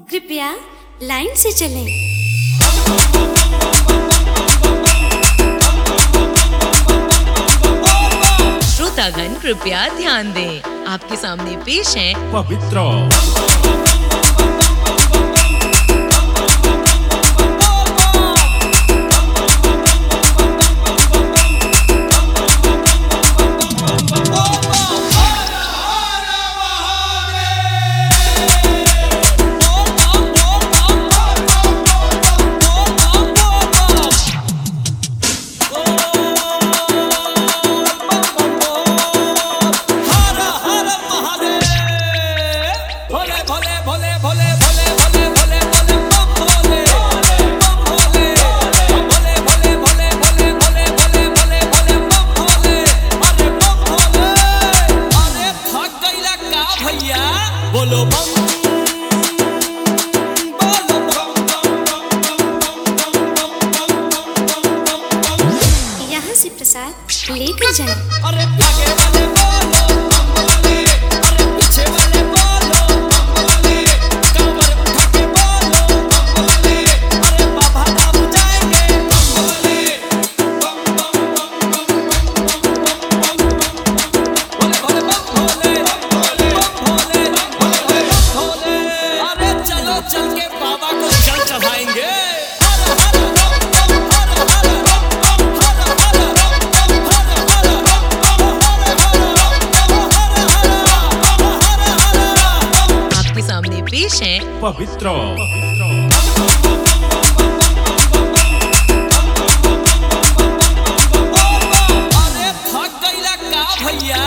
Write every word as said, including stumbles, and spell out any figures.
कृपया लाइन से चलें। श्रोतागण कृपया ध्यान दें, आपके सामने पेश है पवित्र। यहाँ से प्रसाद लेकर जाएं। अरे आगे वाले बोलो बम बोले, अरे पीछे वाले बोलो बम बोले, कमर उठा के बोलो बम बोले, अरे बाबा धाम जाएंगे बम बोले, बम बम बम बम बम बोले बम बोले, बोले भोले भोले भोले, अरे चलो चल के बाबा को जल चढ़ाएंगे। पेश है पवित्र। अरे थक गईला का भैया